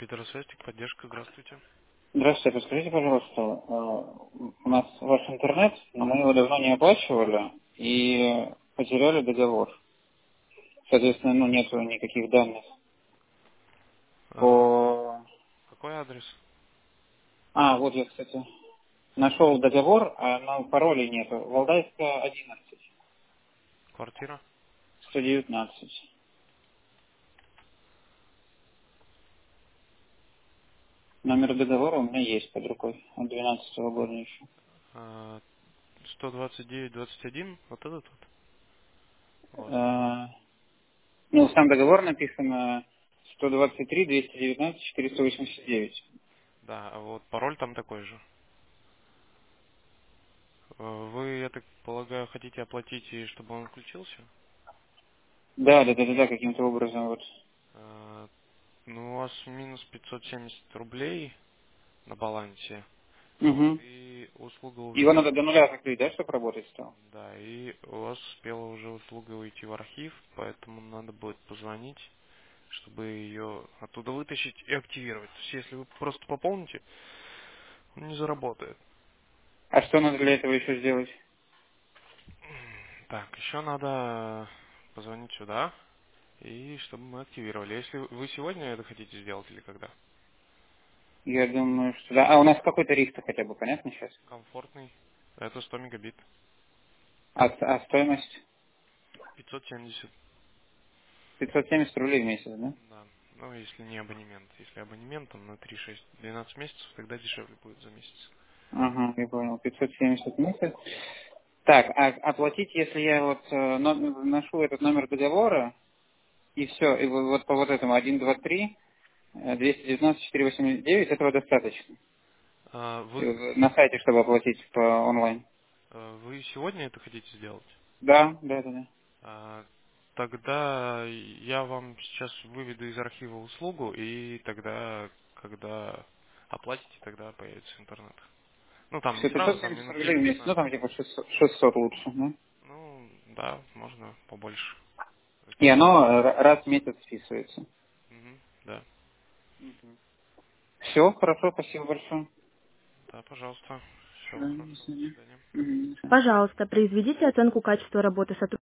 Петросвязь, поддержка, здравствуйте. Здравствуйте, подскажите, пожалуйста, у нас ваш интернет, но мы его давно не оплачивали и потеряли договор. Соответственно, нету никаких данных А, по... какой адрес? Вот я, кстати, нашел договор, но паролей нету. Валдайская, 11, Квартира? 119. Номер договора у меня есть под рукой, от 12 года еще. А, 129-21, вот этот вот у вас номер? Э, Сам договор написано 123, 219, 489. Да, а вот пароль там такой же. Вы, я так полагаю, хотите оплатить, и чтобы он включился? Да, каким-то образом вот. А, ну, у вас минус 570 рублей на балансе. Вот, Угу. и услуга Его уже... надо до нуля закрыть, да, чтобы работать стал? Да, и у вас успела уже услуга уйти в архив, поэтому надо будет позвонить, чтобы ее оттуда вытащить и активировать. То есть, если вы просто пополните, он не заработает. А что надо для этого еще сделать? Так, еще надо позвонить сюда, и чтобы мы активировали. Если вы сегодня это хотите сделать или когда? Я думаю, что да. У нас какой тариф-то хотя бы, понятно сейчас? Комфортный. Это 100 мегабит. А стоимость? 570. 570 рублей в месяц, да? Да. Ну, если не абонемент. Если абонемент, то на 3, 6, 12 месяцев, тогда дешевле будет за месяц. Ага, я понял. 570 в месяц. Так, а оплатить, если я вот вношу этот номер договора, и все, и вот по вот этому 123, 219, 489, этого достаточно. А, И вы, на сайте, чтобы оплатить по онлайн. вы сегодня это хотите сделать? Да. А, тогда я вам сейчас выведу из архива услугу, и тогда, когда оплатите, тогда появится интернет. Ну, там не Все, сразу, там 570 минут рублей в месяц, 10-15. там типа 600 лучше, да? Ну, да, можно побольше. И Это... оно раз в месяц списывается. Мгм, да. Все, хорошо, спасибо большое. Да, пожалуйста. Всего Да, до хорошего. До свидания. свидания. Мгм, до свидания. Пожалуйста, произведите оценку качества работы сотрудника.